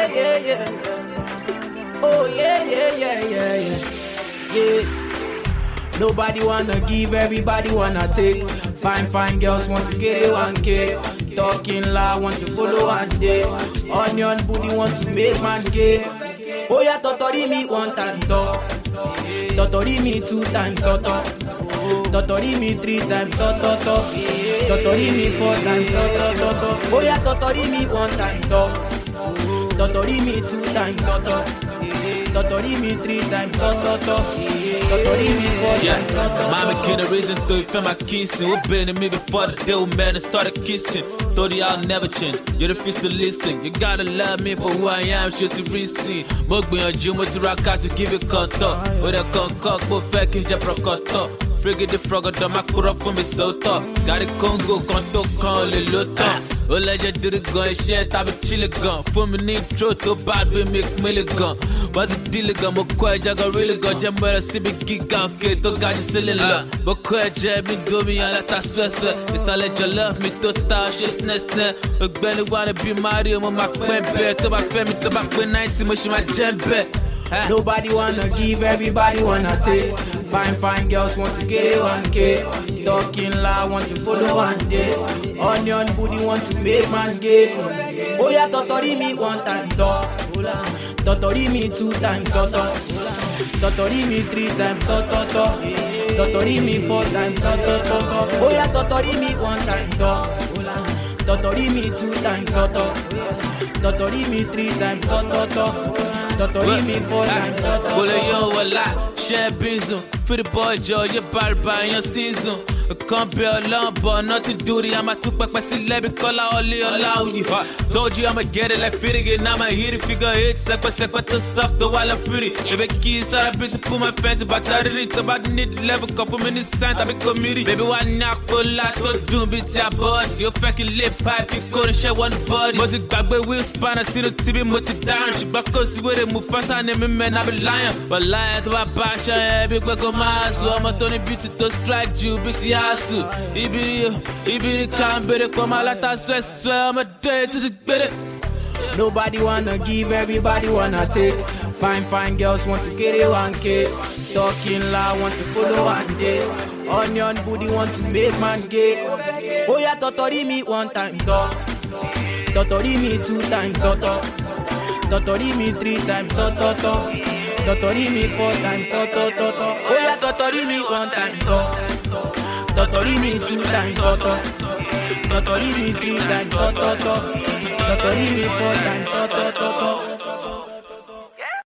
yeah. Oh yeah. Nobody wanna give, everybody wanna take. Fine girls want to get it 1K. Talking loud, want to follow one day. Onion booty want to make man gay. Oh yeah, totori me 1 time, totori me 2 times, totori me 3 times, totori me 4 times, oh yeah, totori me 1 time, totori me 2 times, totori me 3 times, totori me 4 times. Mama can't reason to feel my kissing. We've been to me before the deal, man, and started kissing. Thought I'll never change. You're the first to listen. You gotta love me for who I am, shit to receive. Mugby on Juma to rock out to give you contact. With a concoct, but fake in Japrocoto. Frigate the frog, the macro from me so top. Got a Congo, conto, con, le lota. Oh, let you do the gun, shit, I've a chili gun. For me, need throw to bad, we make milligun. Was it dealer gun, but quite I got really gun. Jam where I see me geek out, kid, don't got you selling love. But quite jab me, do me, I let that sweat. It's all let you love me, to touch, it's nest. Look, Benny wanna be Mario, my quack bear, to my family, to my 90, much my jam bet. Nobody wanna give, everybody wanna take. Fine girls want to get it 1K. Talking loud, want to follow one day. Onion booty want to make man gay. Oh yeah, totori me 1 time, totori me 2 times, totori me 3 times, totori me 4 times, oh yeah, totori me 1 time, totori me 2 times, totori me 3 times, totori me 4 times. Bullet yo a lot, share bism. For the boy Joe, you're bad by your season. I can't be alone, but nothing duty. I'm a two-pack, my celebrity color only allow you. Told you I'ma get it like fitting it. Now my hit it, figure it. Sekwa too soft, the while I'm pretty. Baby keys are a bit to put my fancy, but I didn't about the need level. Couple minutes, time to be committee. Baby, why not pull out to do bits your body? You fucking lip pipe, you couldn't share one body. Was it back where we'll span? I see the TV, multi down. She back us with it, move fast, and me man, I be lying. But lying to my passion, every quick on my so I'm a Tony Beauty to strike you, big yasu. Ibiri can't better come out like that, swear, I'm a day to the better. Nobody wanna give, everybody wanna take. Fine girls want to get it 1K. Talking loud, want to follow one day. Onion booty want to make man gay. Oh yeah, totori me 1 time, totori me 2 times, totori me 3 times, totori me 4 times, oh yeah, totori me 1 time, totori me 2 times, totori me 3 times, totori me 4 times,